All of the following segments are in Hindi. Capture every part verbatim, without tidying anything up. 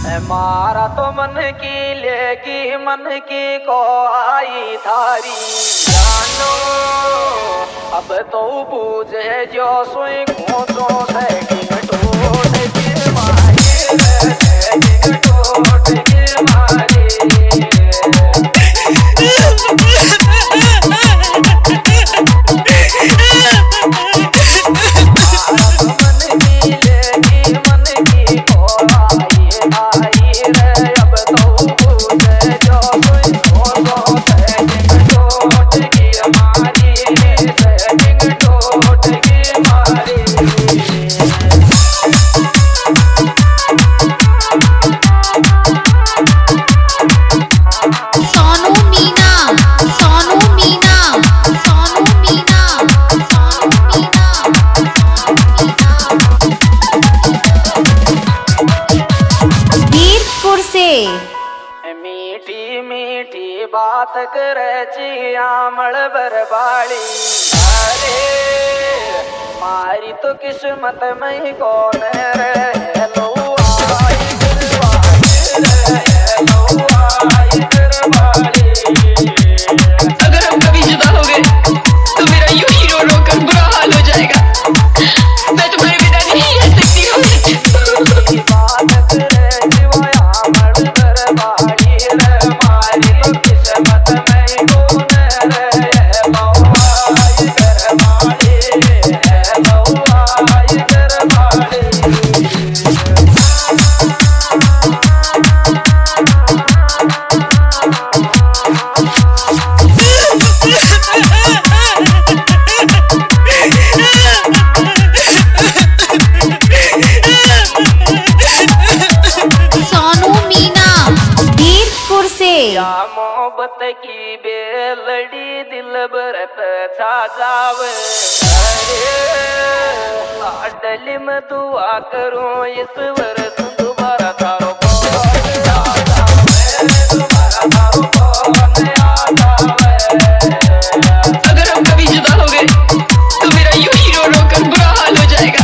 मारा तो मन की लेगी मन की को आई थारी जानो अब तो पूजे जो सोई खोजो सेटिंग टोट के मारे सेटिंग टोट के मारे मीठी मीठी बात करे ची आमल बरबाड़ी अरे मारी तो किस्मत में कौन रहे लो आई दरबारी रहे लो आई दरबारी। अगर हम कभी जुदा हो गए तो मेरा यूं ही रो रो कर बुरा हाल हो जाएगा। मैं तुम्हारे बिना नहीं रह सकती हूँ। बात करे जीवा आमल बरबाड़ी रे मारी तो किस्मत में कौन रहे लो आई दरबारी रहे लो आई दरबारी। या मोहब्बत की बेलड़ी दिल बरत छा जावे अरे में दुआ करूं इस वर्ष दोबारा तारो कौन आ जावे दोबारा तारो कौन आ जावे। अगर हम कभी जुदा हो गए तो मेरा यूं ही रो रो कर बुरा हाल हो जाएगा।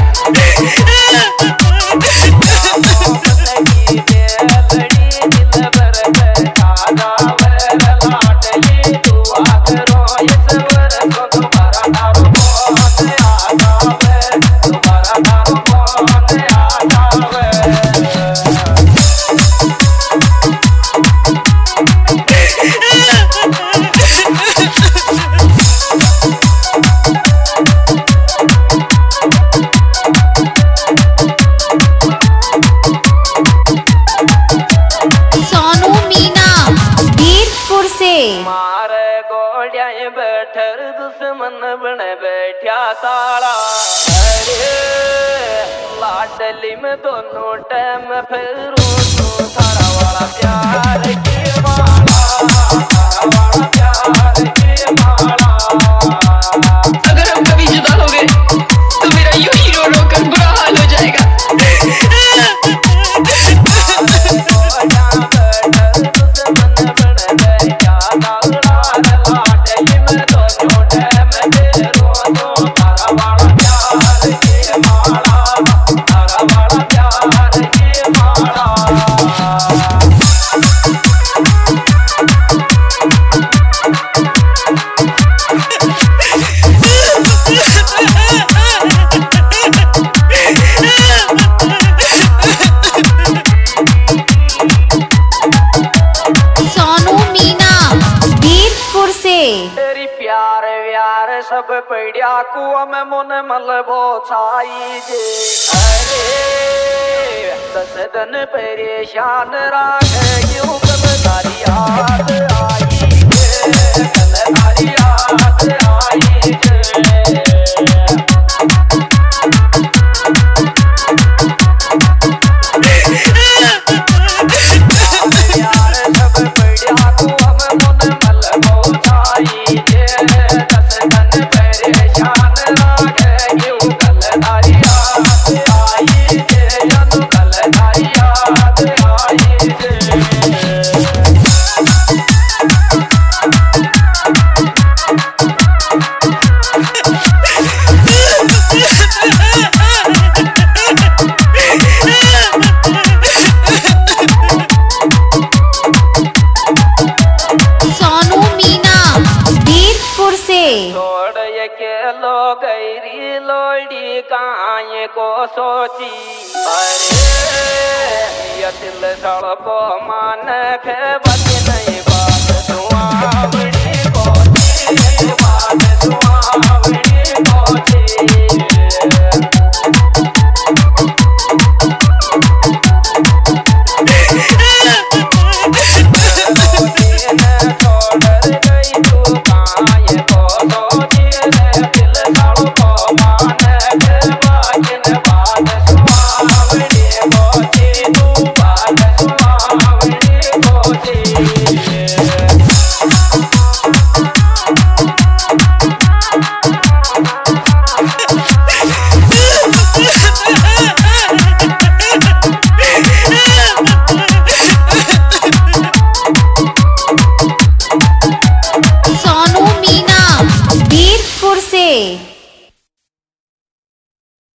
मारे गोड़िया बैठर दुश्मन बन बैठा ताला अरे लाडली में दोनों टाइम फिरू तू थारा वाला प्यार की माला थारा वाला प्यार की माला। अगर हम कभी जुदा हो गए तो मेरा यूं ही रो रो कर बुरा हाल हो जाएगा। तेरी प्यार व्यार सब पड़िया कुआ में मुन मलबो छाई जे अरे दस दिन परेशान राखे यूं कल तारी याद आई जे कल तारी याद आई जे। गैरी लोड़ी काए को सोची अरे ये दिल धड़को मान के बच नहीं बात सुहावनी कोची बात सुहावनी कोची सोनू मीना बीरपुर से।